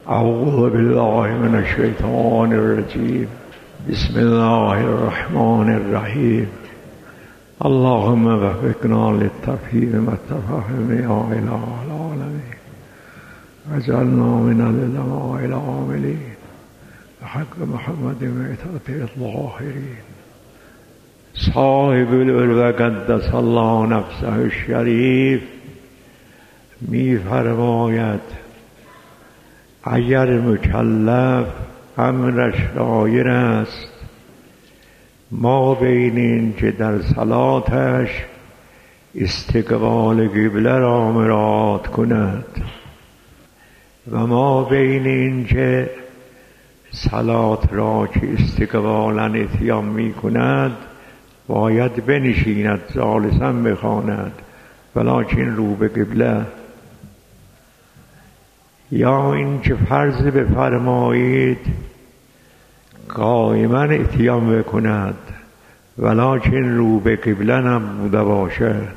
أعوذ بالله من الشيطان الرجيم. بسم الله الرحمن الرحيم. اللهم وفقنا للتفهيم والتفهم يا إله العالمين، واجعلنا من العلماء العاملين بحق محمد ميتة الظاهرين. صاحب العلو قدس الله نفسه الشریف می فرماید اگر مکلف امرش دایر است ما بین این که در صلاتش استقبال قبله را مراعات کند و ما بین این که صلات را که استقبالا اتیان می کند باید بنشیند جالسا بخواند ولکن رو به قبله، یا این که فرض بفرمایید قائما اتیان بکند ولکن رو به قبله نبوده باشد.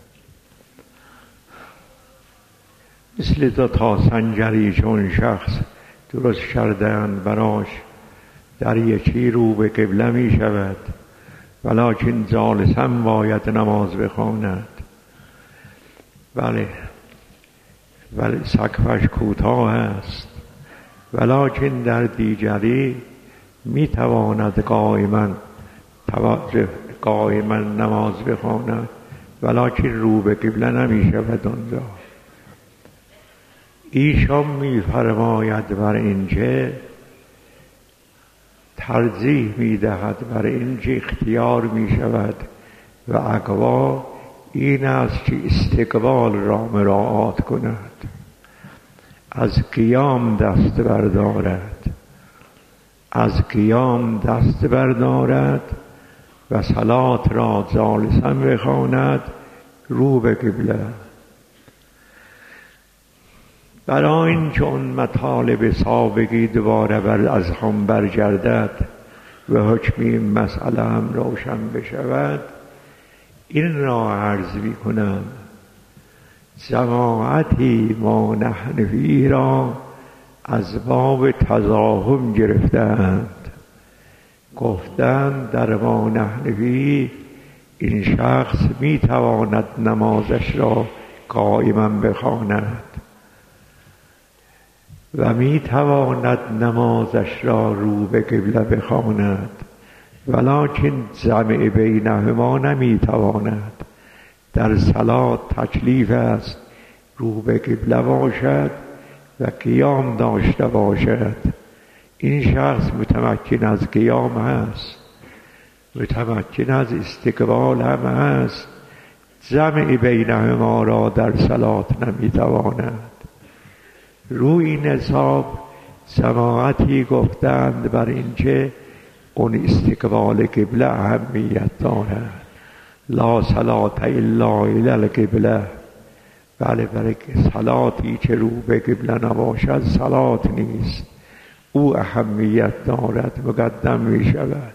مثل تا سنجری چون شخص درست کردند براش در یکی رو به قبله می شود ولکن جالسا باید نماز بخواند. بله ولی سقفش کوتاه است ولکن در دیگری می تواند قائما نماز بخواند ولکن رو به قبله نمی شود آنجا. ایشان می فرماید بر اینکه ترجیح می دهد بر اینکه اختیار می شود و اقوا این است که استقبال را مراعات کند، از قیام دست بردارد و صلات را جالسا بخواند رو به قبله. برای این چون مطالب سابقی دوباره از هم برگردد و حکم این مسئله هم روشن بشود این را عرض می کنم. جماعتی ما نحنفی را از باب تزاحم گرفتند، گفتند در ما نحنفی این شخص می تواند نمازش را قائما بخواند و می تواند نمازش را رو به قبله بخواند ولکن جمع بینهما نمی تواند. در صلات تکلیف است رو به قبله باشد و قیام داشته باشد. این شخص متمکن از قیام هست، متمکن از استقبال هم هست، جمع بینهما را در صلات نمی تواند. روی این حساب جماعتی گفتند بر اینکه اون استقبال قبله اهمیت دارد. لا صلاة الا الی القبله. بله برای صلاتی که رو به قبله نباشد صلات نیست، او اهمیت دارد، مقدم می شود.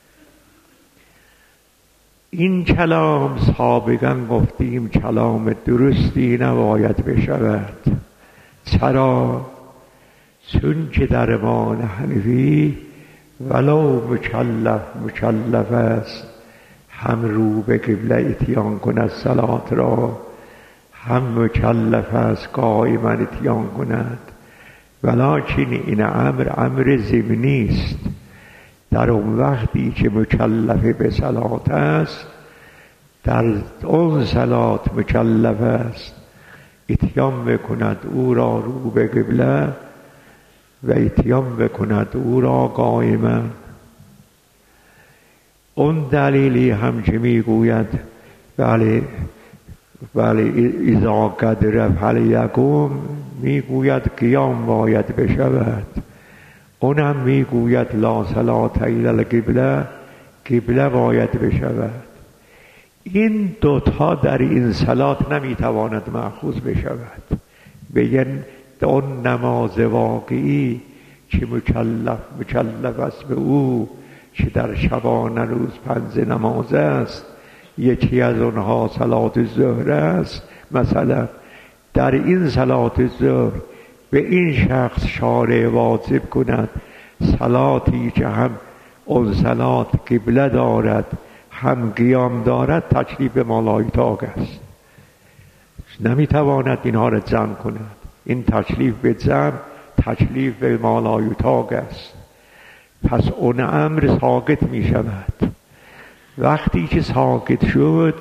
این کلام سابقا گفتیم کلام درستی نباید بشود. چرا؟ چون که در ما حنفی ولو مکلف است هم رو به قبله اتیان کند صلات را، هم مکلف است قائما اتیان کند، ولکن این امر ضمنی است. در اون وقتی که مکلف به صلات است در اون صلات مکلف است اتیان بکند او را رو به قبله و اتیان بکند او را قائما. اون دلیلی هم که میگوید بله اذا قدر فلیقم میگوید قیام باید بشود. اونم میگوید لا صلاة الی القبله، قبله باید بشود. این دوتا در این صلات نمیتواند مأخوذ بشود. بگن اون نماز واقعی که مکلف است به او که در شبانه روز 5 نماز است، یکی از اونها صلات الظهر است، مثلا در این صلات الظهر به این شخص شارع واجب کند صلاتی که هم اون صلات قبله دارد هم قیام دارد تکلیف مالایتاق است. نمیتواند اینها را جمع کند. این تکلیف به جمع تکلیف به مالایتاق است. پس اون امر ساقط می شود. وقتی که ساقط شد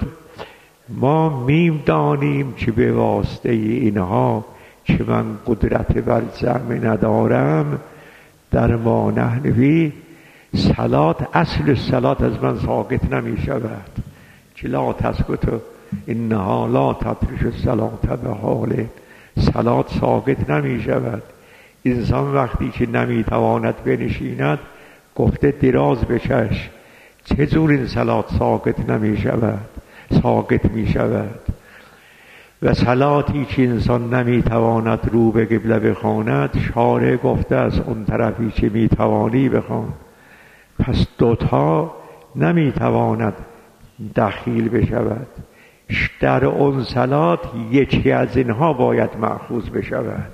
ما میدانیم که به واسطه اینها که من قدرت بر جمع ندارم در ما نحوی صلات اصل صلات از من ساقط نمی شود که لا تسقط انها لا تطرش الصلات به حال صلات ساقط نمی شود. انسان وقتی که نمی تواند بنشیند گفته دراز بکش، چجور این صلات ساقط نمی شود؟ ساقط می شود. و صلاتی که انسان نمی تواند رو به قبله بخواند شارع گفته از اون طرفی که می توانی بخوان. پس دوتا نمی تواند دخیل بشود. در اون صلات یکی از اینها باید مأخوذ بشود.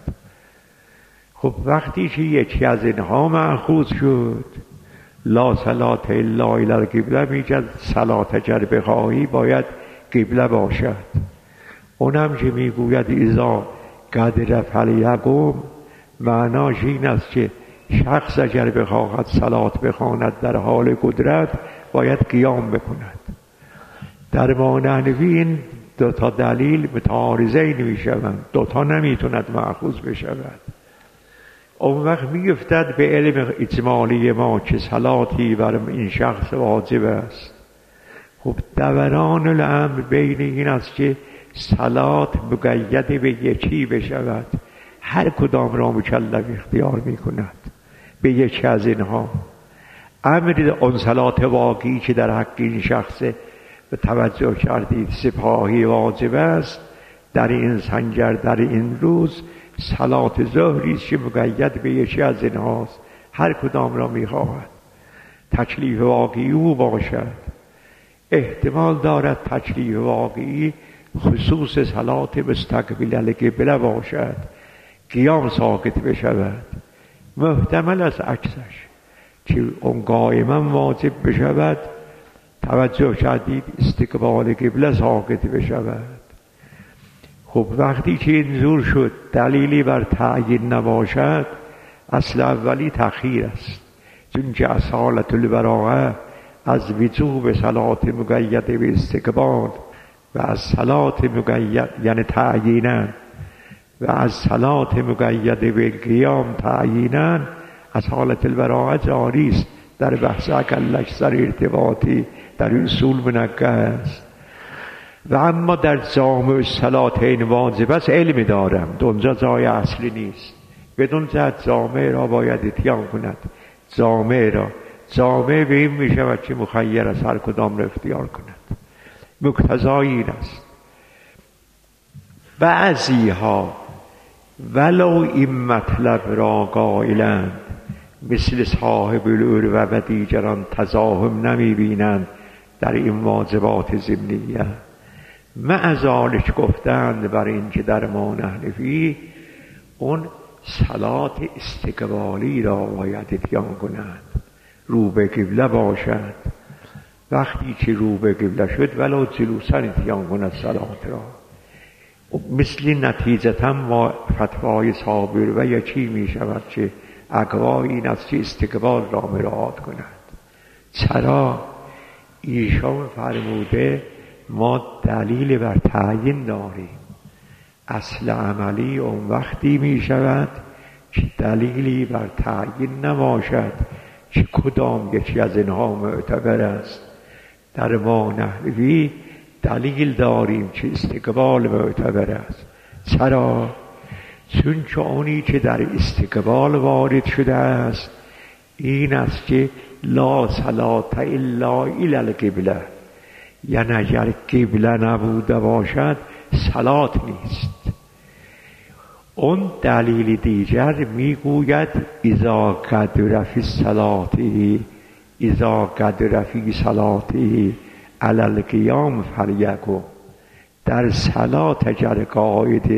خب وقتی که یکی از اینها مأخوذ شد لا صلات الا الی القبله میگه صلات اگر بخواهی باید قبله باشد. اونم که میگوید اذا قدر فلیقم معناش این است که شخص اگر بخواهد صلات بخواند در حال قدرت باید قیام بکند. در مانوی این دوتا دلیل متعارضین میشوند، دوتا نمیتوند مأخوذ بشود. اون وقت میفتد به علم اجمالی ما که صلاتی بر این شخص واجب است. خب دوران الامر بین این است که صلات مقید به یکی بشود، هر کدام را مکلف اختیار میکند به یکی از اینها. امر اون صلات واقعی که در حق این شخص به توجه کردید سپاهی واجب است در این سنجر در این روز صلات ظهری است که مقید به یکی از اینهاست، هر کدام را میخواهد تکلیف واقعی او باشد. احتمال دارد تکلیف واقعی خصوص صلات مستقبل القبله باشد، قیام ساقط بشود. محتمل از عکسش که اون قائما واجب بشود، توجه کردید استقبال قبله ساقط بشود. خب وقتی که اینجور شد دلیلی بر تعیین نباشد اصل اولی تأخیر است، چون که اصالت البراءه از وجوب صلات مقید به استقبال و از صلات مقید یعنی تعیینا و از صلات مقید به قیام تعیینا اصالت البراءه جاری است. در بحث اقل اکثر ارتباطی در اصول منقه است. و اما در جامع صلاتین واجب است علم دارم، اونجا جای اصلی نیست. بدون جهت جامع را باید اتیان کند. جامع به این می شود که مخیر از هر کدام را اختیار کند. مقتضای این است. بعضی ها ولو این مطلب را قائلند مثل صاحب العروه و دیگران تزاحم نمی بینند در این واجبات ضمنیه. مع ذالک گفتند بر این که در ما نحنفی اون صلات استقبالی را باید اتیان کنند، رو به قبله باشد. وقتی که رو به قبله شد ولو جلوسا اتیان کند صلات را. مثل نتیجتا ما فتوای صابر و یکی می شود که اقوای این است که استقبال را مراعات کند. چرا؟ ایشان فرموده ما دلیل بر تعیین داریم. اصل عملی اون وقتی می شود که دلیلی بر تعیین نباشد که کدام یکی از اینها معتبر است. در ما نحوی دلیل داریم که استقبال معتبر است. چرا؟ چون که اونی که در استقبال وارد شده است این است که لا صلات الا الی القبله، یعنی اگر قبله نبوده باشد صلات نیست. اون دلیل دیگر میگوید اذا قدر فی صلاته اذا قدر فی صلاته علی القیام فلیکن. در صلات اگر قاعده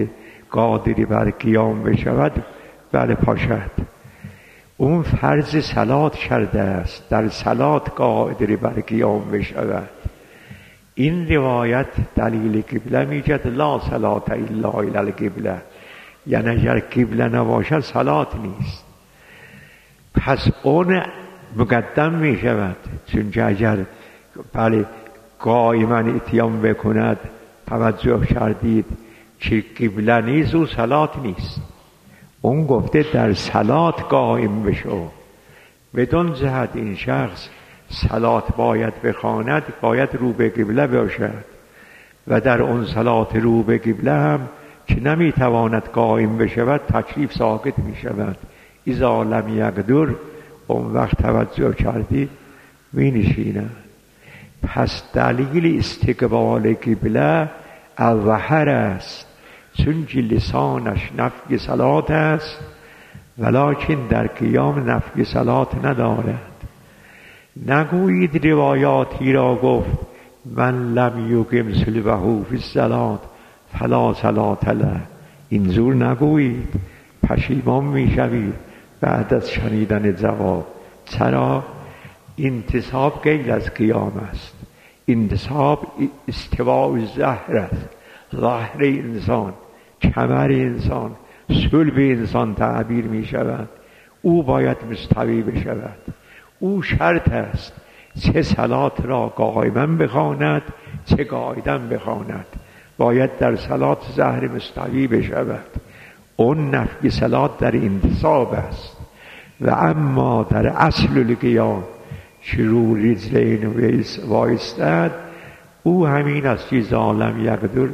قادری بر قیام بشود بله پاشد. اون فرض صلات کرده است، در صلات قادری بر قیام بشود. این روایت دلیل قبله میگه لا صلات الا الی القبله، یعنی اگر قبله نباشد صلات نیست. پس اون مقدم می شود، چون اگر بله قائما اتیام بکند، توجه کردید که قبله نیست او صلات نیست. اون گفته در صلات قائم بشو. بدون جهت این شخص صلات باید بخواند، باید رو به قبله باشد و در اون صلات رو به قبله هم که نمیتواند قائم بشود تکلیف ساقط می شود. اذا لم یقدر، اون وقت توجه کردید می نشیند. پس دلیل استقبال قبله الظهر است، چون که لسانش نفی صلات است ولکن در قیام نفی صلات ندارد. نگویید روایاتی را گفت من لم یقم صلبه فی الصلاة فلا صلاة له. اینجور نگویید، پشیمان میشوید بعد از شنیدن جواب. چرا؟ انتصاب غیر از قیام است. انتصاب استواء ظهر است. ظهر انسان، کمر انسان، صلب انسان تعبیر می شود. او باید مستوی بشود. او شرط است، چه صلات را قائما بخواند چه قاعدا بخواند، باید در صلات ظهر مستوی بشود. اون نفی صلات در انتصاب است. و اما در اصل القیام شروع رجلین وایستد، او همین است که اذا لم یقدر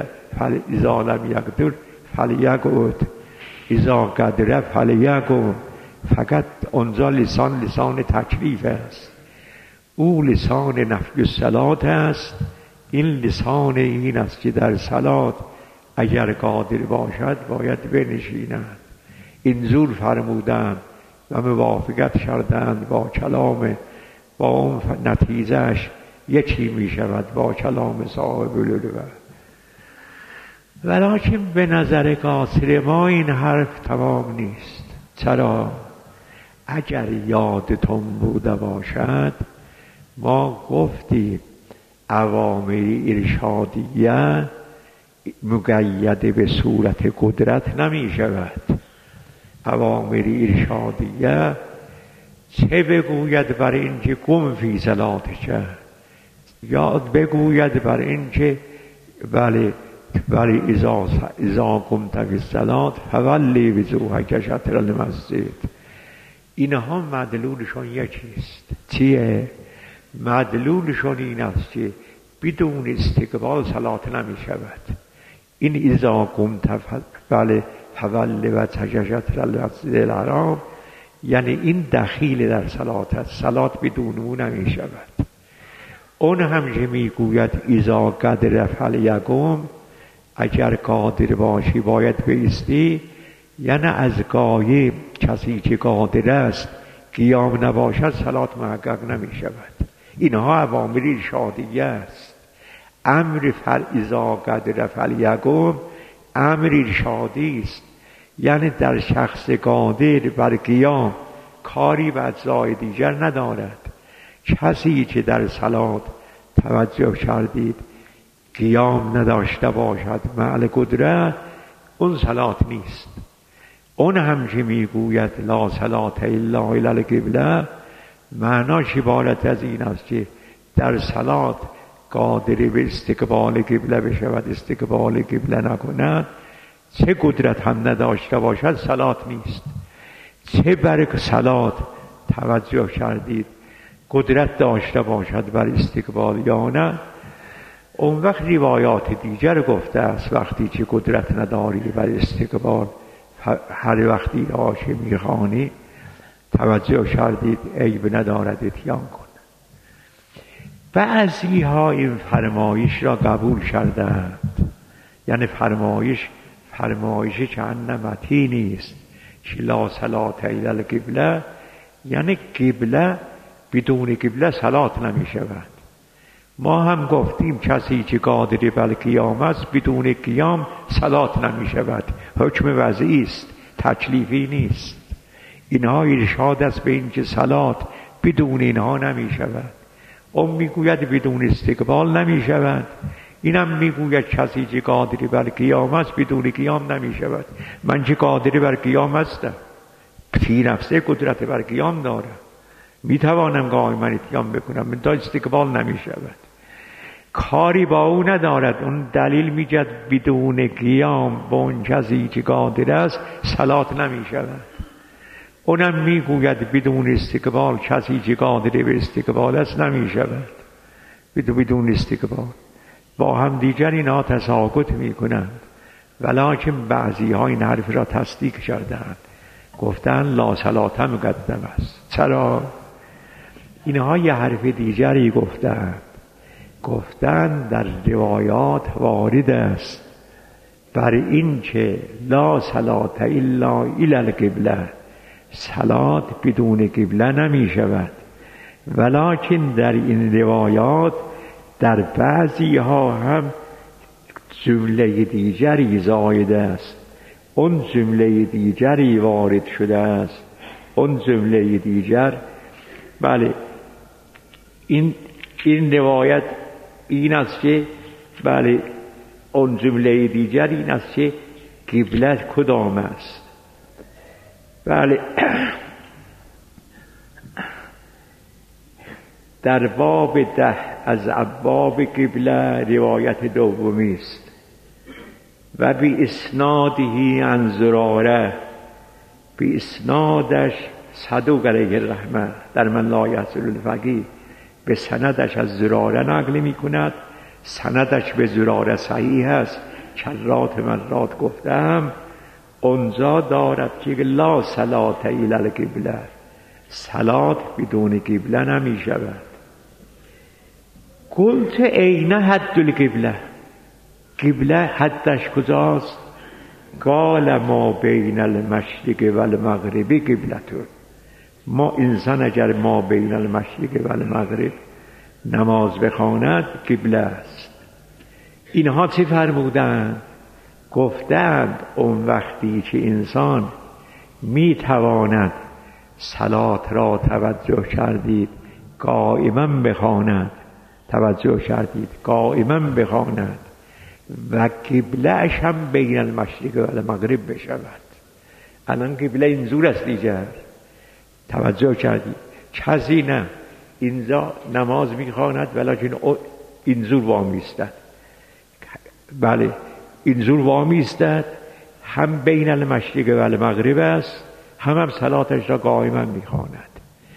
فلیقعد، اذا قدر فلیقم. فقط اونجا لسان تکلیف است، او لسان نفی صلات است. این لسان این است که در صلات اگر قادر باشد باید بنشیند. اینجور فرمودند و موافقت کردند با کلام، با اون نتیجهش یکی می شود با کلام صاحب العلوه. ولیکن به نظر قاصر ما این حرف تمام نیست. چرا؟ اگر یادتون بوده باشد ما گفتیم اوامر ارشادیه مقید به صورت قدرت نمی شود. اوامر ارشادیه چه بگوید بر این که قم فی صلاتک، یا بگوید بر این که بله اذا قمت فی الصلاة فولی وجوهک شطر المسجد. اینها مدلولشون یکیست. چیه؟ مدلولشون این است که بدون استقبال صلات نمی شود. این اذا قمت فولی وجهک شطر المسجد الحرام، یعنی این دخیل در صلات است، صلات بدون اون نمی شود. اون هم که می گوید اذا قدر فلیقم، اگر قادر باشی باید بایستی، یعنی از غایب کسی که قادر است قیام نباشد صلات محقق نمی شود. اینها اوامر ارشادیه است. امر اذا قدر فلیقم امر ارشادی است، یعنی در شخص قادر بر قیام کاری به اجزای دیگر ندارد. کسی که در صلات توجه کردید قیام نداشته باشد مع قدرت، اون صلات نیست. اون هم که میگوید لا صلات الا الی القبله، معناش عبارت از این است که در صلات قادر به استقبال قبله بشود، استقبال قبله نکند، چه قدرت هم نداشته باشد صلات نیست. چه بر صلات توجه کردید قدرت داشته باشد بر استقبال یا نه، اون وقت روایات دیگر گفته است وقتی که قدرت نداری بر استقبال، هر وقتی را که میخوانی توجه کردید عیب ندارد اتیان کن. بعضی ها این فرمایش را قبول کردند، یعنی فرمایش که انمتی نیست که لا صلات الی القبله، یعنی قبله بدون قبله صلات نمی شود. ما هم گفتیم کسی که قادر بر قیام است بدون قیام صلات نمی شود. حکم وضعی است، تکلیفی نیست. اینها ارشاد است به این که صلات بدون اینها نمی شود. اون میگوید بدون استقبال نمی شود، اینم میگوید کسی که قادر بر قیام است بدون قیام نمی شود. من که قادر بر قیام هستم، فی نفسه قدرت بر قیام دارم، میتوانم قائما قیام بکنم، من تا استقبال نمی شود. کاری با او ندارد. اون دلیل میگد بدون قیام با اون کسی که قادر است صلات نمی شود. اونم میگوید بدون استقبال کسی که قادر به استقبال است نمی شود. بدون استقبال با هم دیگر اینا تساقط میکنند. ولکن بعضی ها این حرف را تصدیق کردند، گفتن لا صلات مقدم است. چرا؟ اینها یه حرف دیگری گفتن در روایات وارد است بر این که لا صلات الا الی القبله، صلات بدون قبله نمی شود. ولکن در این روایات در بعضی ها هم جمله دیگری زاید است. اون جمله دیگری وارد شده است. اون جمله دیگر، بله، این روایت این است که، بله، اون جمله دیگر این است که قبله کدام است. بله، در باب 10 از ابواب قبله روایت دومی است و بی اسناده عن زراره، بی اسنادش صدوق علیه الرحمه در من لا یحصل الفقیه به سندش از زراره نقل می کند. سندش به زراره صحیح است، کرات مرات گفتم. اونجا دارد که لا صلات الی القبله، صلات بدون قبله نمی شود. قلت این حد القبله، قبله حدش کجاست؟ قال ما بین المشرق و المغرب قبلتون. ما انسان اگر ما بین المشرق و المغرب نماز بخواند قبله است. اینها چی فرمودند؟ گفتند اون وقتی که انسان میتواند صلات را توجه کردید قائما بخواند، توجه کردید قائما بخواند و قبله اش هم بین المشرق و المغرب بشود. الان قبله اینجور است دیگر، توجه کردید. کسی نه اینجا نماز میخواند ولیکن اینجور وامی استد، بله اینجور وامی استد، هم بین المشرق و المغرب است، هم صلاتش را قائما میخواند.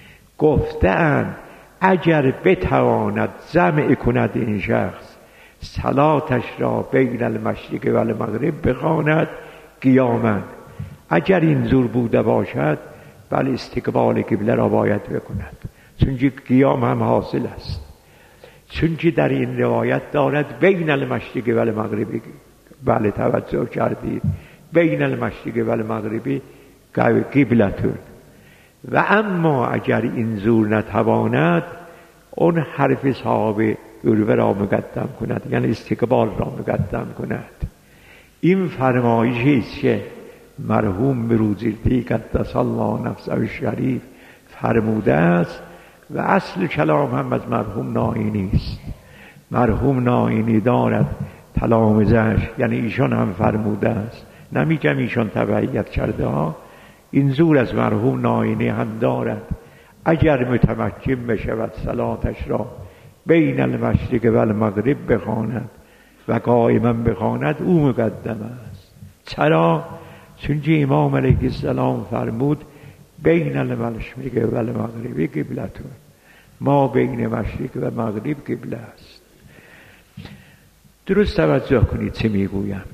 گفتند اگر بتواند جمع کند این شخص صلاتش را بین المشرق و المغرب بخواند قیاما، اگر اینجور بوده باشد بله استقبال قبله را باید بکند، چونکه قیام هم حاصل است. چونکه در این روایت دارد بین المشرق و المغرب، بله توجه کردید، بین المشرق و المغرب قبلتون. و اما اگر این زور نتواند اون حرف صحابه عروه را مقدم کند، یعنی استقبال را مقدم کند. این فرمایشی است که مرحوم بروجردی قدس الله نفسه الشریف فرموده است و اصل کلام هم از مرحوم نائینی است. مرحوم نائینی دارد تلامذه‌اش، یعنی ایشان هم فرموده است، نمیگم ایشان تبعیت کرده ها، این زور از مرحوم نائینی هم دارد. اگر متمکن بشود صلاتش را بین المشرق و المغرب بخواند و قائما بخواند او مقدم است. چرا؟ چونکه امام علیه السلام فرمود بین المشرق و المغرب قبلتون، ما بین مشرق و مغرب قبله است. درست توجه کنید چه میگویم.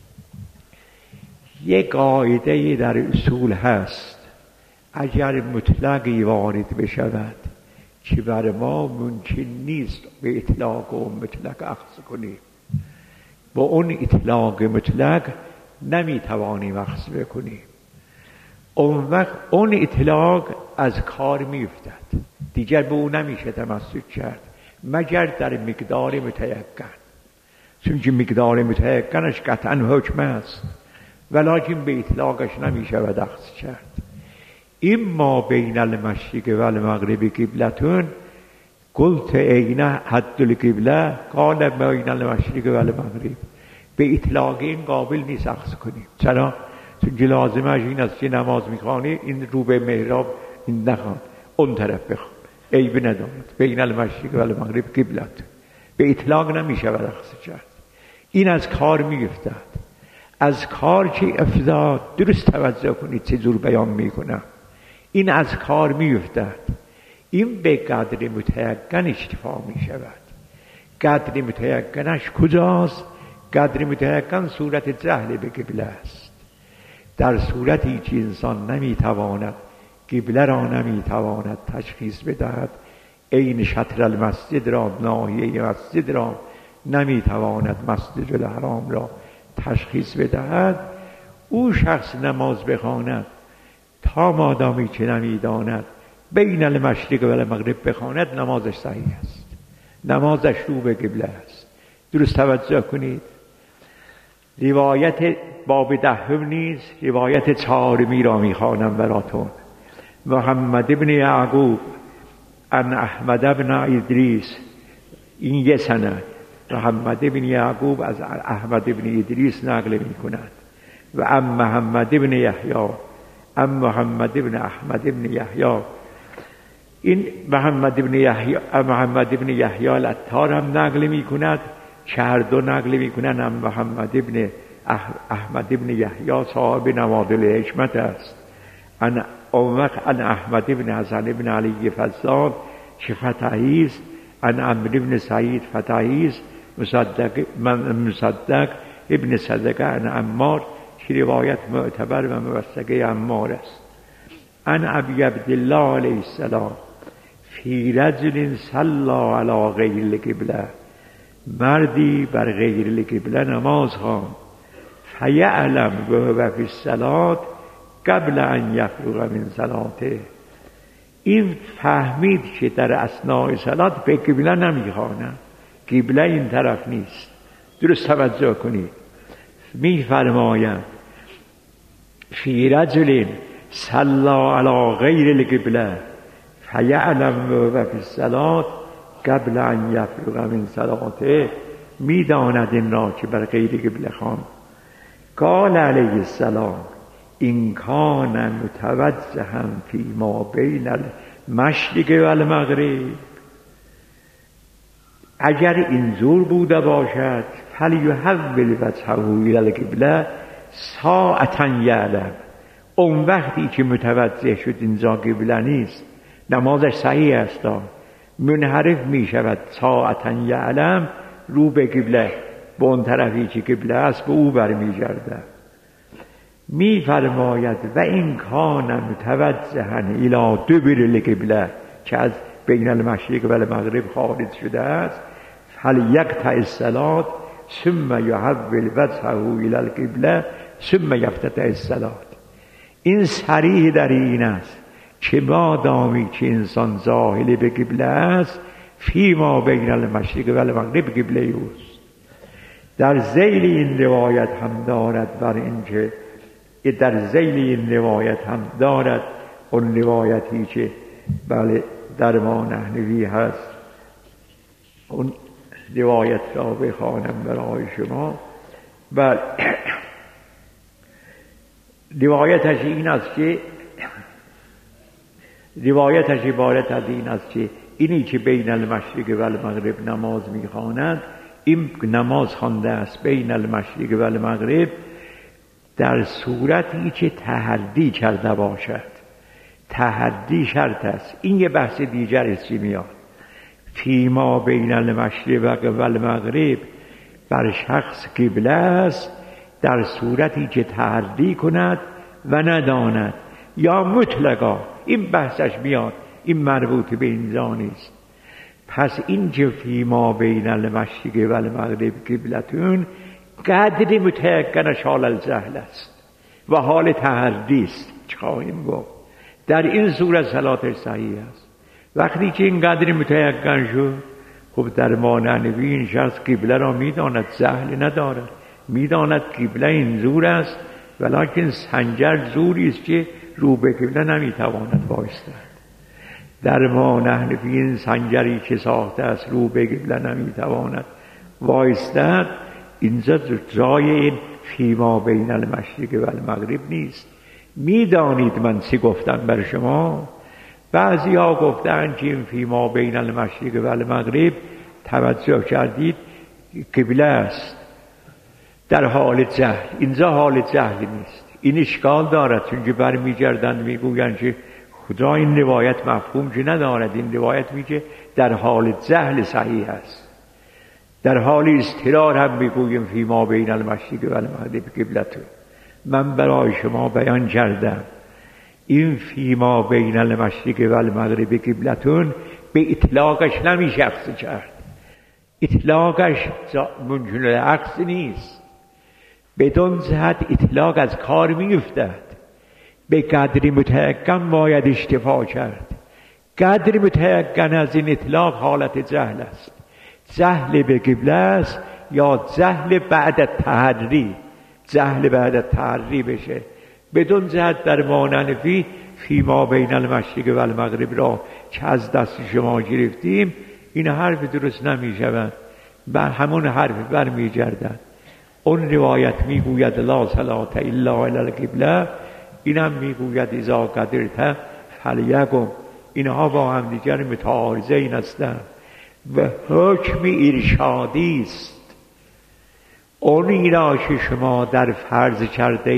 یک قاعده در اصول هست، اگر مطلقی وارد بشود که بر ما ممکن نیست به اطلاق و مطلق اخذ کنیم، با اون اطلاق مطلق نمیتوانیم اخذ بکنیم، اون وقت اون اطلاق از کار میفتد، دیگر به اون نمیشه تمسک کرد. مگر در مقدار متیقن، چون که مقدار متیقنش قطعا حکم است ولکن به اطلاقش نمیشه و دخص کرد. این ما بین المشرق و المغرب قبلتون قلت این حد القبله قال بین المشرق و المغرب. به اطلاق این قابل نیست اخذ کنیم. چرا؟ چون که لازمش این است که نماز میخوانی این رو به محراب این نخوان، اون طرف بخوان، عیب ندارد. بین المشرق و المغرب قبلت به اطلاق نمیشه و اخذ کرد. این از کار میفتد. از کار که افتاد درست توجه کنید چه جور بیان میکنم. این از کار میفتد. این به قدر متیقن اشتفا میشود. قدر متیقنش کجاست؟ قدر متیقن صورت جهل به قبله است. در صورتی که انسان نمیتواند قبله را نمیتواند تشخیص بدهد، عین شطر المسجد را، ناحیه مسجد را نمیتواند، مسجد الحرام را تشخیص بدهد، او شخص نماز بخواند تا مادامی که نمیداند بین المشرق و المغرب بخواند، نمازش صحیح است، نمازش رو به قبله است. درست توجه کنید. روایت باب 10 نیز روایت 4 را میخوانم براتون. محمد ابن یعقوب عن احمد ابن ادریس، این یه سند. محمد ابن یعقوب از احمد ابن ادریس نقل می کند و ام محمد ابن یحیی، ام محمد ابن احمد ابن یحیی. این محمد ابن یحیی العطار هم نقل می کند، هر دو نقل می کنند. ام محمد ابن احمد ابن یحیی صاحب نوادر الحکمت است. ان احمد ابن حسن ابن علی فضال که فتحی است. ان عمرو ابن سعید فتحی است. مصدق ابن صدقه ان عمار که روایت معتبر و موثقه عمار است. ان ابی عبدالله علیه السلام فی رجل صلی علی غیر القبله، مردی بر غیر القبله نماز خواند. فیعلم و فی الصلاة قبل ان یفرغ من صلاته، این فهمید که در اثناء صلات به قبله نمیخواند، قبله این طرف نیست. درست توجه کنید. میفرماید فی رجل صلی علی غیر القبله فیعلم و فی الصلاة قبل ان یفرغ من صلاته، میداند این را که بر غیر قبله خواند. قال علیه السلام این کان متوجها فی ما بین المشرق و المغرب، اگر اینجور بوده باشد فلیحول وجهه الی القبله ساعتا یعلم، اون وقتی که متوجه شد اینجا قبله نیست نمازش صحیح است، منحرف می شود. ساعتا یعلم رو به قبله، به اون طرفی که قبله است به او برمیگردد. می فرماید و این کان متوجها الی دبر القبله، که از بین المشرق و المغرب خارج شده است، فلیقطع الصلاة ثم یحول وجهه الی القبله ثم یفتتح الصلاة. این صریح در این است که مادامی که انسان ظاهر به قبله است، فی ما بین المشرق و المغرب قبله اوست. در ذیل این روایت هم دارد بر اینکه در ذیل این روایت هم دارد اون روایتی که بله در ما نحنوی هست، اون روایت را بخوانم برای شما. بله روایتش این است که روایتش عبارت از این است که اینی که بین المشرق و المغرب نماز میخواند، این نماز خوانده است بین المشرق و المغرب در صورتی که تحدی کرده باشد. تحدی شرط است. این یه بحث دیگر است که میاد. فیما بین المشرق و المغرب بر شخص قبله است در صورتی که تحدی کند و نداند، یا مطلقا. این بحثش میاد، این مربوط به اینجا نیست. پس این که فیما بین المشرق و المغرب قبلتون قدر متیقنش حال الجهل است و حال تحدی است. چه خواهیم گفت؟ در این صورت صلاتش صحیح است. وقتی که این قدر متیقن شد، خب در ما نحنفی این شخص قبله را میداند، جهل ندارد، میداند قبله این زور است، ولکن سنجر زوری است که رو به قبله نمیتواند وایستد. در ما نحنفی این سنجری که ساخته است رو به قبله نمیتواند وایستد. اینجا جای این فیما بین المشرق و المغرب نیست. میدانید من چی گفتم بر شما؟ بعضی ها گفتن که این فیما بین المشرق و المغرب توجه کردید قبله است در حال جهل. اینجا حال جهل نیست. این اشکال دارد، چون که برمیگردند میگویند که خدا این روایت مفهوم که ندارد. این روایت میگه در حال جهل صحیح است. در حال اضطرار هم میگویم فیما بین المشرق و المغرب قبلتون. من برای شما بیان کردم این فیما بین المشرق و المغرب قبلتون به اطلاقش نمیشه اخذ کرد. اطلاقش ممکن العکس نیست. بدون جهت اطلاق از کار میفتد. به قدری متیقن باید اشتفا کرد. قدری متیقن از این اطلاق حالت جهل است. جهل به قبله است یا جهل بعد تحری. جهل بعد تحری بشه. بدون جهت در ما نحنفی فیما بین المشرق و المغرب را که از دست شما گرفتیم، این حرف درست نمی شود. بر همون حرف برمی گردد. اون روایت می گوید لا صلاة الا علی القبله، این هم می گوید اذا قدرت فلیقم. اینها با هم دیگر متعارضین هستند و حکم ارشادی است. اونی را که شما در فرض کرده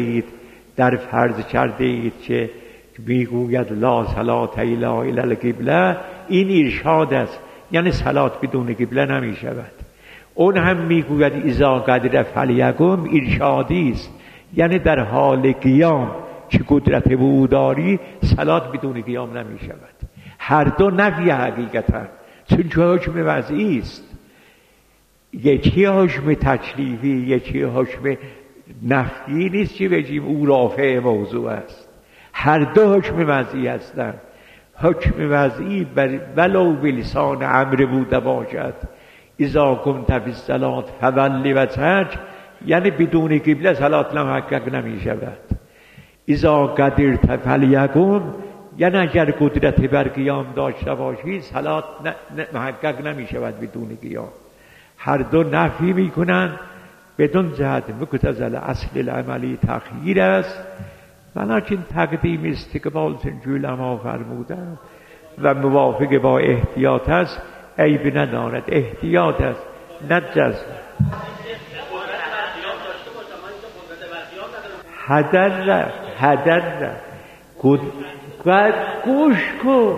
اید که میگوید لا صلاة الا علی القبله، این ارشاد است، یعنی صلات بدون قبله نمی شود. اون هم میگوید اذا قدر فلیقم، ارشادی است، یعنی در حال قیام که قدرت بوداری صلات بدون قیام نمی شود. هر دو نفی حقیقتا، چون که حکم وضعی است. یکی حکم تکلیفی، یکی حکم نفی نیست که بگیم او رافع موضوع است. هر دو حکم وضعی هستند. حکم وضعی ولو بلسان امر بوده باشد اذا کنت فی الصلاة فول وجهک، یعنی بدون قبله صلات محقق نمی شود. اذا قدرت فلیقم، یعنی اگر قدرت بر قیام داشته باشی صلات محقق نمی شود بدون قیام. هر دو نفی می کنند. بدون جهت مقتضی اصل العملی تخییر است، ولکن تقدیم استقبال چون علما فرمودند و موافق با احتیاط است، عیب ندارد. احتیاط است نه جزم. هدر گوش کن.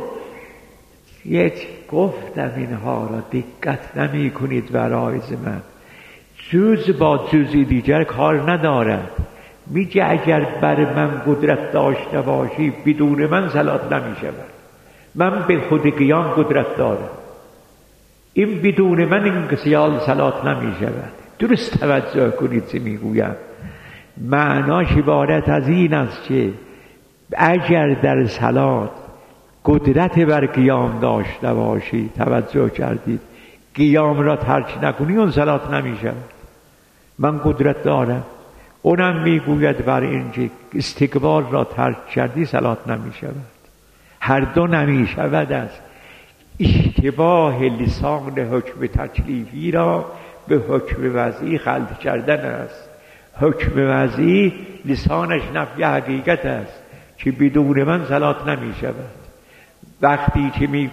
گفتم اینها را دقت نمی کنید برای من. جز با جزی دیگر کار ندارد. میگه اگر بر من قدرت داشته باشی بدون من صلات نمی شود. من به خود قیام قدرت دارم. این بدون من این سیال صلات نمی شود. درست توجه کنید چه میگویم. معناش عبارت از این است که اگر در صلات قدرت بر قیام داشته باشی، توجه کردید، قیام را ترک نکنی، اون صلات نمی شود. من قدرت دارم. اونم میگوید بر اینکه استقبال را ترک کردی صلات نمی شود. هر دو نمی شود است. اشتباه لسان حکم تکلیفی را به حکم وضعی خلط کردن است. حکم وضعی لسانش نفی حقیقت است که بدون من صلات نمی شود. وقتی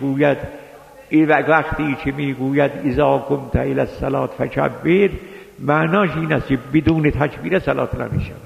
که میگوید اذا قمت الی الصلاة فکبر، معناش این است که بدون تکبیر صلات نمی شود.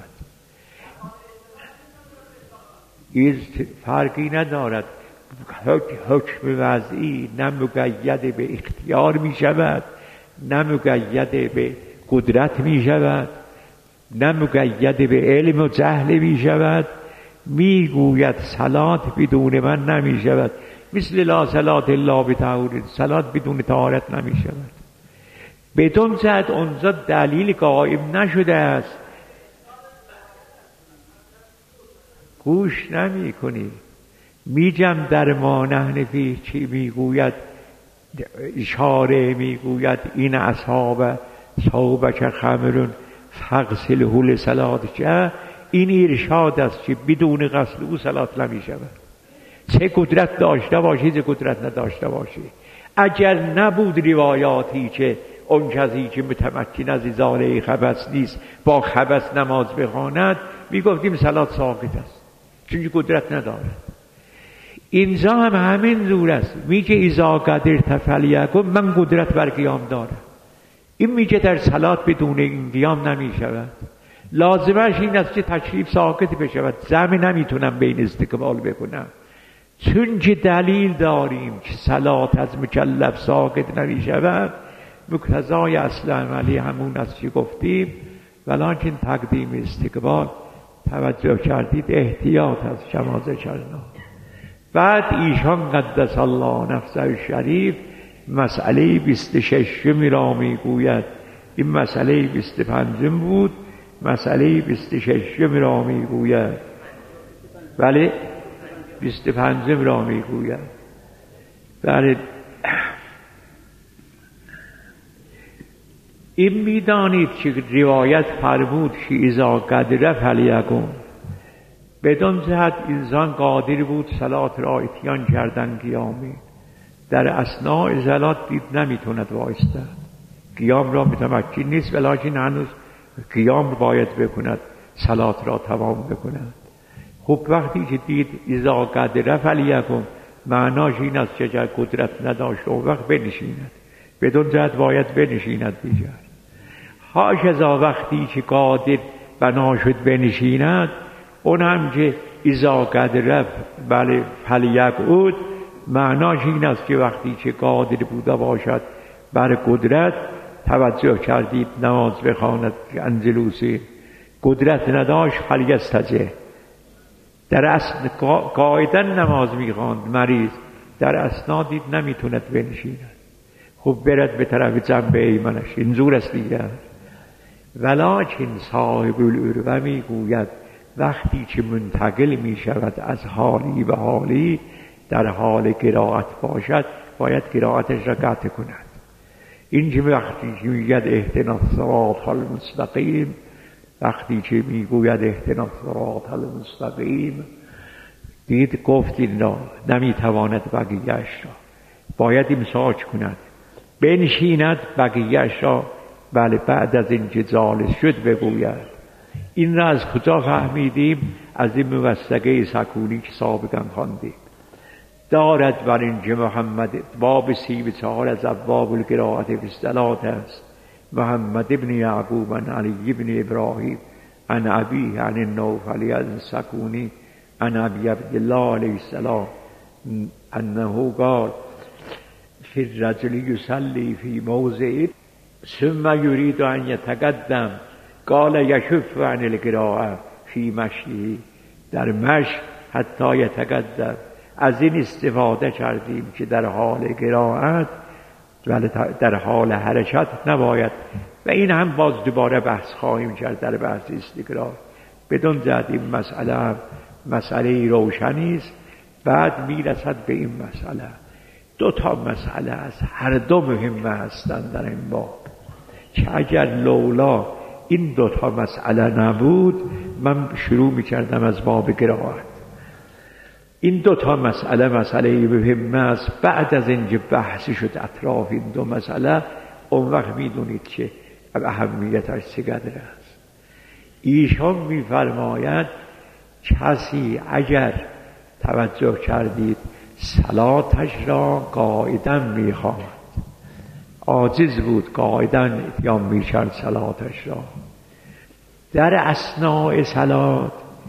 این فرقی ندارد. حکم وضعی نه مقید به اختیار می شود، نه مقید به قدرت می شود، نه مقید به علم و جهل می شود. می گوید صلات بدون من نمی شود. مثل لا صلاة الا بطهور، صلات بدون طهارت نمی شود. بدون جهت اونجا دلیل قائم نشده است. گوش نمی کنی. میگم در ما نحنفی چی میگوید اشاره میگوید این اصحاب صوبک خمرون فغسله لصلاة، این ارشاد است که بدون غسل او صلات نمی شود. چه قدرت داشته باشی چه قدرت نداشته باشی. اگر نبود روایاتی که اون کسی که متمکن از ازاله خبث نیست با خبث نماز بخواند میگفتیم صلات ساقط است، چون قدرت ندارد. اینجا هم همین زور است، میگه اذا قدرت فلیکن، من قدرت بر قیام دارم. این میگه در صلات بدون این قیام نمیشود. لازمش این است که تشریف ساقط بشود، زمین نمیتونم بین استقبال بکنم، چون که دلیل داریم که صلات از مکلف ساقط نمیشود. مقتضای اصل عملی همون است که گفتیم، ولکن تقدیم استقبال توجه کردید احتیاط از شما ذکرنا. بعد ایشان قدس الله نفسه شریف مسئله 26 را میگوید. این مسئله 25 بود، مسئله 26 را میگوید. بله 25 را میگوید. بله این میدانید که روایت فرمود که اذا قدر فلیکن، بدون جهت انسان قادر بود صلات را اتیان کردن قیامی، در اثناء صلات دید نمیتوند وایستد، قیام را متمکن نیست، ولیکن هنوز قیام باید بکند، صلات را تمام بکند. خب وقتی که دید اذا قدر فلیکن، معناش این است که اگر قدرت نداشت اون وقت بنشیند، بدون جهت باید بنشیند دیگر. هاشذا وقتی که قادر بنا شد بنشیند، اون هم که اذا قدر بله فلیقعد، معناش این است که وقتی که قادر بوده باشد بر قدرت، توجه کردید نماز بخواند انجلوسی، قدرت نداشت فلیستجه، در اصل قاعداً نماز میخواند مریض، در اسنا دید نمیتوند بنشیند، خب برد به طرف جنب ایمنش، اینجور است دیگر. ولکن صاحب العروه میگوید وقتی که منتقل میشود از حالی به حالی، در حال قرائت باشد باید قرائتش را قطع کند. این که وقتی که میگوید اهدنا الصراط المستقیم، وقتی که میگوید اهدنا الصراط المستقیم، دید گفت این را نمیتواند بقیه‌اش را، باید امساک کند، بنشیند، بقیه‌اش را بله بعد از این که جالس شد بگوید. این را از کجا فهمیدیم؟ از این موثقه سکونی که سابقا خواندیم. دارد بر اینکه محمد باب 34 از ابواب القرائت فی الصلاة است. محمد ابن یعقوب عن علی ابن ابراهیم عن ابیه عن النوفلی عن سکونی عن ابی عبدالله علیه السلام انه قال فی الرجل یصلی فی موضع ثم یرید ان یتقدم قال یشف عن القراءه فی مشیه، در مشی حتی یتقدم. از این استفاده کردیم که در حال قرائت ولی در حال حرکت نباید، و این هم باز دوباره بحث خواهیم کرد در بحث استقرار. بدون جهت این مسئله روشنی است. بعد میرسد به این مسئله. دو تا مسئله است، هر دو مهمه هستند در این باب، که اگر لولا این دو تا مسئله نبود من شروع میکردم از باب قرائت. این دو تا مسئله مهمه است. بعد از اینکه بحثی شد اطراف این دو مسئله، اون وقت میدونید که اهمیتش چقدر است. ایشان میفرماید کسی اگر توجه کردید صلاتش را قاعداً میخواند، عاجز بود قاعداً اتیان میکرد صلاتش را، در اثناء صلات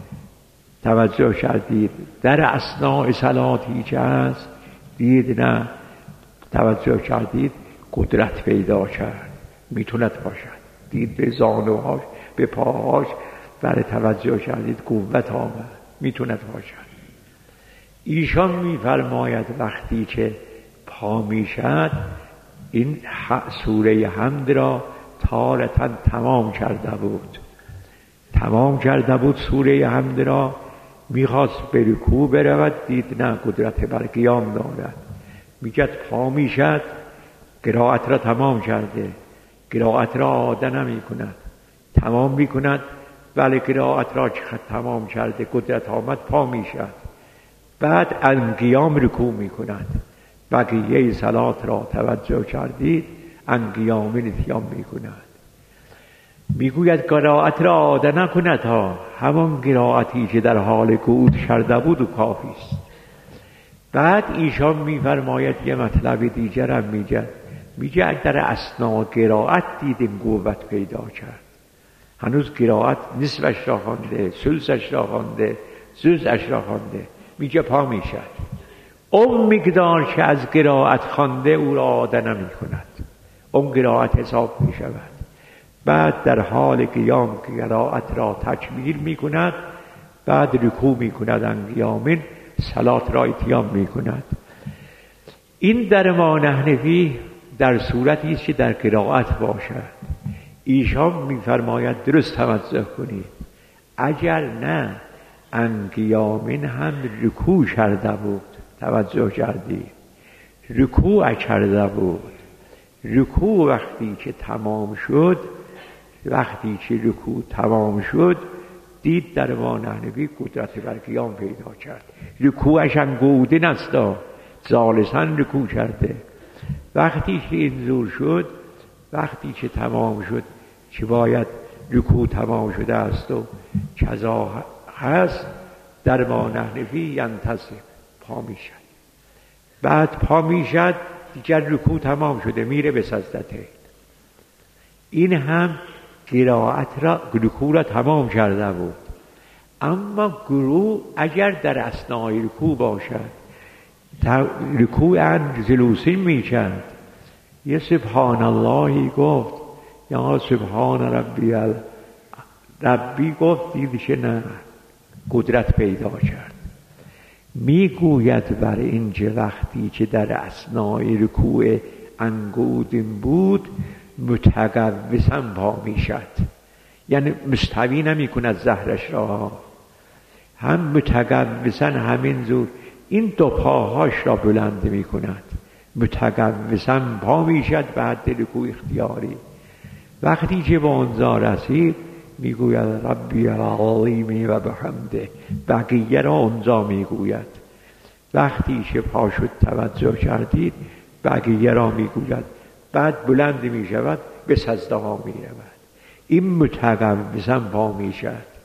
توجه کردید، در اثناء صلاتی که هست دید نه، توجه کردید قدرت پیدا کرد، میتوند باشد، دید به زانوهاش به پاهاش برای توجه کردید قوت آمد، میتوند باشد. ایشان میفرماید وقتی که پا میشد این سوره حمد را تارتاً تمام کرده بود سوره حمد را، میخواست به رکوع برود، دید نه قدرت بر قیام دارد، میگد پا میشد قرائت را تمام کرده، قرائت را عاده نمی کند، تمام می کند. ولی قرائت را تمام کرده، قدرت آمد، پا می شد. بعد انقیام رکوع می کند. بقیه صلات را توجه کردید، انقیام اتیان می کند. می گوید قرائت را عاده نکند ها، همان قرائتی که در حال قعود کرده بود و کافی است. بعد ایشان می فرماید یه مطلب دیگر هم میگه در اثناء قرائت دیدیم قوت پیدا کرد. هنوز قرائت نصفش را خوانده، ثلثش را خوانده، جزءش را خوانده، میگه پا میشد. اون مقدار که از قرائت خوانده او را عاده نمی کند، اون قرائت حساب می شود. بعد در حال قیام قرائت را تکمیل می کند، بعد رکوع می کند، انقیامین صلات را اتیان می کند. این در ما نحنفی در صورتی است که در قرائت باشد. ایشان می‌فرماید درست توجه کنید، اگر نه انقیامین هم رکوع کرده بود، توجه کردید، رکوع کرده بود. رکوع وقتی که تمام شد، دید در ما نحنفی قدرت بر قیام پیدا کرد. رکوعش هم قعوده نستا، جالساً رکوع کرده. وقتی که اینجور شد، وقتی که تمام شد که باید رکوع تمام شده است و کذا هست، در ما نحنفی ینتصب، پا میشد. بعد پا میشد، دیگر رکوع تمام شده، میره به سجدته. این هم قرائت را، رکوع را تمام کرده بود. اما گروه اگر در اثنای رکوع باشد، رکوع جلوسی میکرد، یه سبحان اللهی گفت یا سبحان ربی گفت، دیدی که نه، قدرت پیدا کرد. میگوید بر اینجا وقتی که در اثنای رکوع انگودیم بود، متقوسا پا میشد، یعنی مستوی نمی کند زهرش را، هم متقوسا همینجور این دو پاهاش را بلند می کند، متقوسا پا می شد بعد رکوع اختیاری. وقتی که به آنجا رسید میگوید ربی العظیم و بحمده، بقیه را آنجا میگوید. وقتی که پا شد توجه کردید، بقیه را میگوید. بعد بلند می شود، به سجده ها می رود. این متقوسا پا می شد.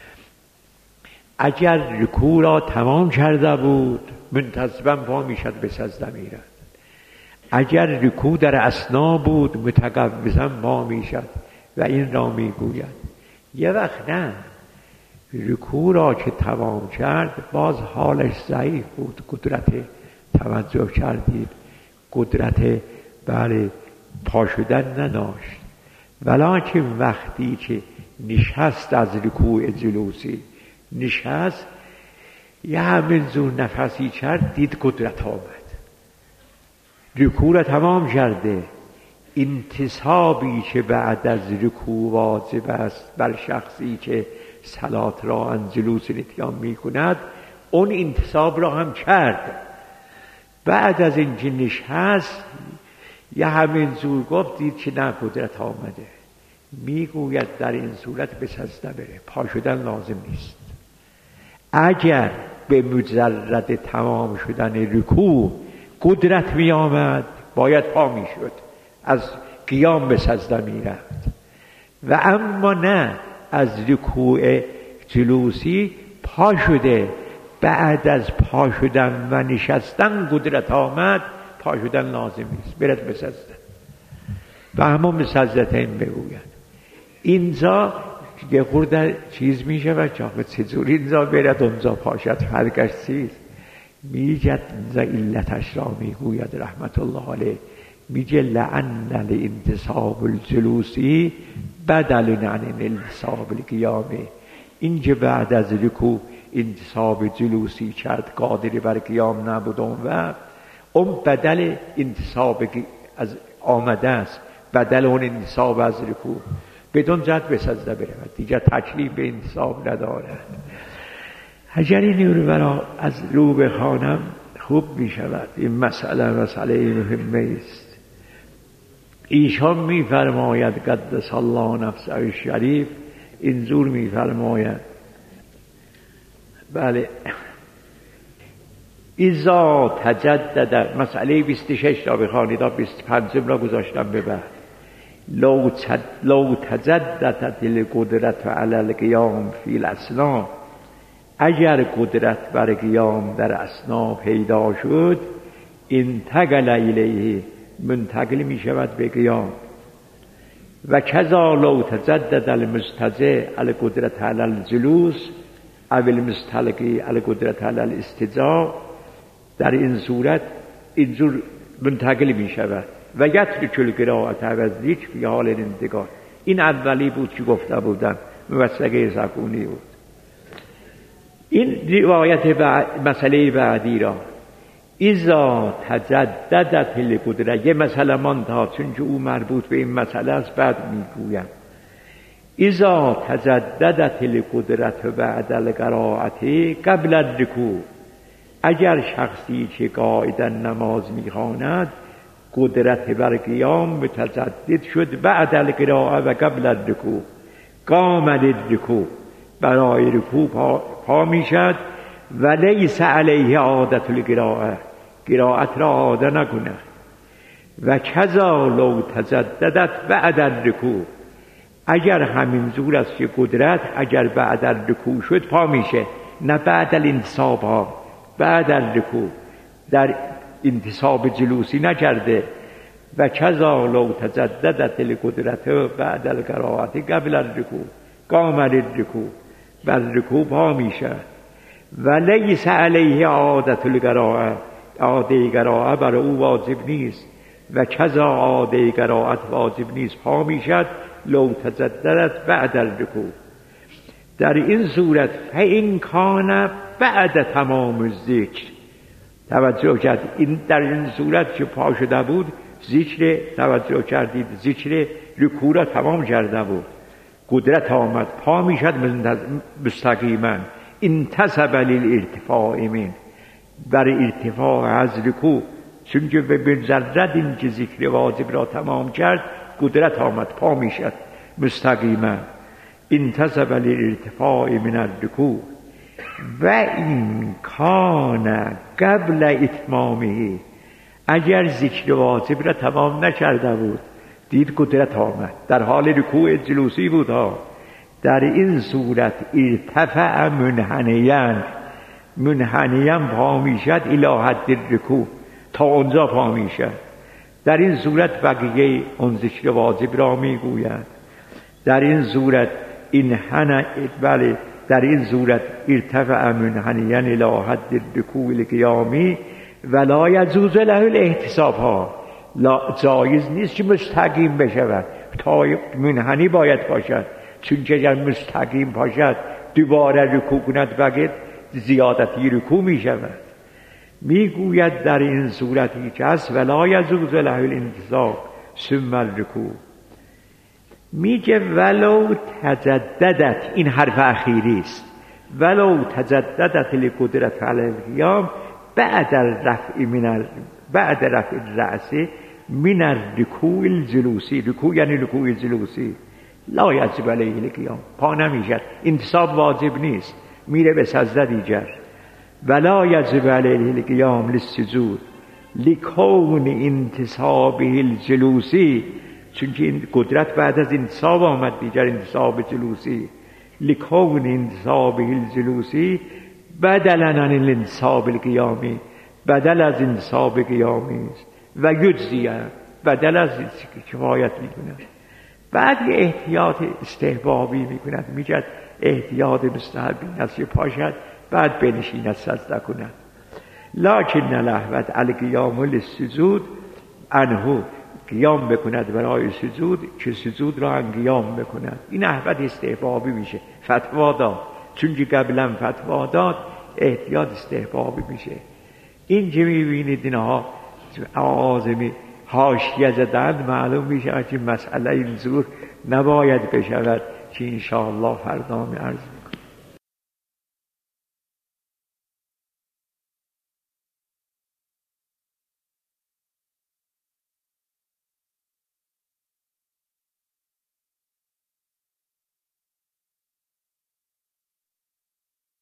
اگر رکوع را تمام کرده بود، منتصبا پا می شد، به سجده می رود. اگر رکوع در اثنا بود، متقوسا پا می شد و این را می گوید. یه وقت نه، رکوع را که تمام کرد باز حالش ضعیف بود، قدرت، توجه کردید، قدرت بله پا شدن نداشت. ولکن وقتی که نشست از رکوع جلوسی، نشست یه همین زور نفسی کرد، دید قدرت آمد، رکوع را تمام کرده. انتصابی که بعد از رکوع واجب است بر شخصی که صلات را از جلوس اتیان می کند، اون انتصاب را هم کرد. بعد از اینکه نشست یه همین زور گفت، دید که نه، قدرت آمده. میگوید در این صورت به سجده بره، پا شدن لازم نیست. اگر به مجرد تمام شدن رکوع قدرت می آمد، باید پا می شد، از قیام به سجده می رفت. و اما نه، از رکوع جلوسی پا شده، بعد از پا شدن و نشستن قدرت آمد، پا شدن لازم نیست، برد به سجده و همون به سجدتین بگوید. اینجا یه خورده چیز می شود که چجور اینجا برد اونجا پاشد، فرقش چیست؟ میگه اینجا علتش را میگوید رحمت الله علیه، میگه لعن الانتصاب الجلوسی بدل عن الانتصاب القیامی. اینجا بعد از رکوع انتصاب جلوسی کرد، قادر بر قیام نبود، اون بدل انتصاب از آمده است، بدل اون انتصاب از رکوع، بدون جد به سجده برود، دیگر تکلیف به انتصاب ندارد. اگر این رو برای از رو بخوانم خوب می شود. این مسئله مهمه است. ایشان میفرماید قدس الله نفسه شریف، اینجور میفرماید بله اذا تجدد، مسئله 26 را بخوانید، 25 را گذاشتم به بعد. لو تجددت القدرت علی القیام فی الاسنا، اگر قدرت بر قیام در اسنا پیدا شد، انتقل الیه، منتقل می شود به قیام. و کذا لو تجدد المستطیع القدرت علی الجلوس او المستلقی القدرت علی الاستجاع، در این صورت اینجور منتقل می شود. و یترک القراءة و الذکر فی حال الانتقال. این اولی بود که گفته بودم، موثقه سکونی بود. این روایت مسئله بعدی را اذا تجددت القدرت، یه مسئله مانتا چون که او مربوط به این مسئله است، بعد میگویم اذا تجددت القدرت بعد القراءة قبل الرکوع، اگر شخصی که قاعداً نماز میخواند قدرت بر قیام متجدد شد بعد القراءة و قبل الرکوع، قام للرکوع، برای رکوع پا میشد، و لیس علیه عادت القراءة، قرائت را عاده نکند. و کذا لو تجددت بعد الرکوع، اگر همین زور است که قدرت اگر بعد الرکوع شد پا میشه، نه بعد الانتصاب ها، بعد الرکوع، در انتصاب جلوسی نکرده. و کذا لو تجددت القدرت بعد القراءة قبل الرکوع قام للرکوع، بر رکوع پا میشه. و لیس علیه عادت القراءة، عاده قراءت بر او واجب نیست. و کذا عاده قراءت واجب نیست، پا میشد لو تجددت بعد الرکوع. در این صورت فإن کان بعد تمام الذکر، توجه کرد این در این صورت که پا شده بود ذکر، توجه کردید ذکر رکوع را تمام کرده بود، قدرت آمد پا میشد مستقیما، انتصب للارتفاع من، بر ارتفاع از رکوع، چون که به مجرد این که ذکر واجب را تمام کرد قدرت آمد پا میشد مستقیما، انتصب للارتفاع من الرکوع. و این کان قبل اتمامه، اگر ذکر واجب را تمام نکرده بود، دید قدرت آمد، در حال رکوع جلوسی بود ها، در این صورت ارتفع منحنیاً پا میشد الی حد الرکوع، تا اونجا پا میشد. در این صورت بقیه اون ذکر واجب را میگوید. در این صورت بله، در این صورت ارتفع منحنیاً الی حد الرکوع القیامی ولا یجوز له الاحتساب ها، جایز نیست که مستقیم بشود، تا منحنی باید باشد، چون که اگر مستقیم باشد دوباره رکوع کند بگید زیادتی رکوع می شود. می گوید در این صورتی که است ولا یجوز له الانتصاب ثم الرکوع. میگه ولو تجددت، این حرف اخیری است، ولو تجددت القدرت علی القیام بعد رفع الرأس من الرکوع الجلوسی، رکوع یعنی رکوع جلوسی، لا یجب علیه القیام، پا نمیشد، انتصاب واجب نیست، میره به سجده دیگر. ولا یجب علیه القیام للسجود لکون انتصابه الجلوسی، چون که این قدرت بعد از انتصاب آمد دیگر، انتصاب جلوسی، لکون انتصابه الجلوسی بدلا عن الانتصاب القیامی، بدل از انتصاب قیامی است. و یجزیه، بدل از کفایت میکنه. بعد یه احتیاط استحبابی میکند، میگه احتیاط مستحبی است که پاشد بعد بنشیند سجده کند. لکن لهوت القیام للسجود انهو، قیام بکند برای سجود که سجود را قیام بکند. این احوت استحبابی میشه، فتوا داد، چون که قبلا فتوا داد احتیاط استحبابی میشه. این که میبینید اینها آزمی حاشیه زدن، معلوم میشه که مسئله این زور نباید بشود، که انشاءالله فردا می عرض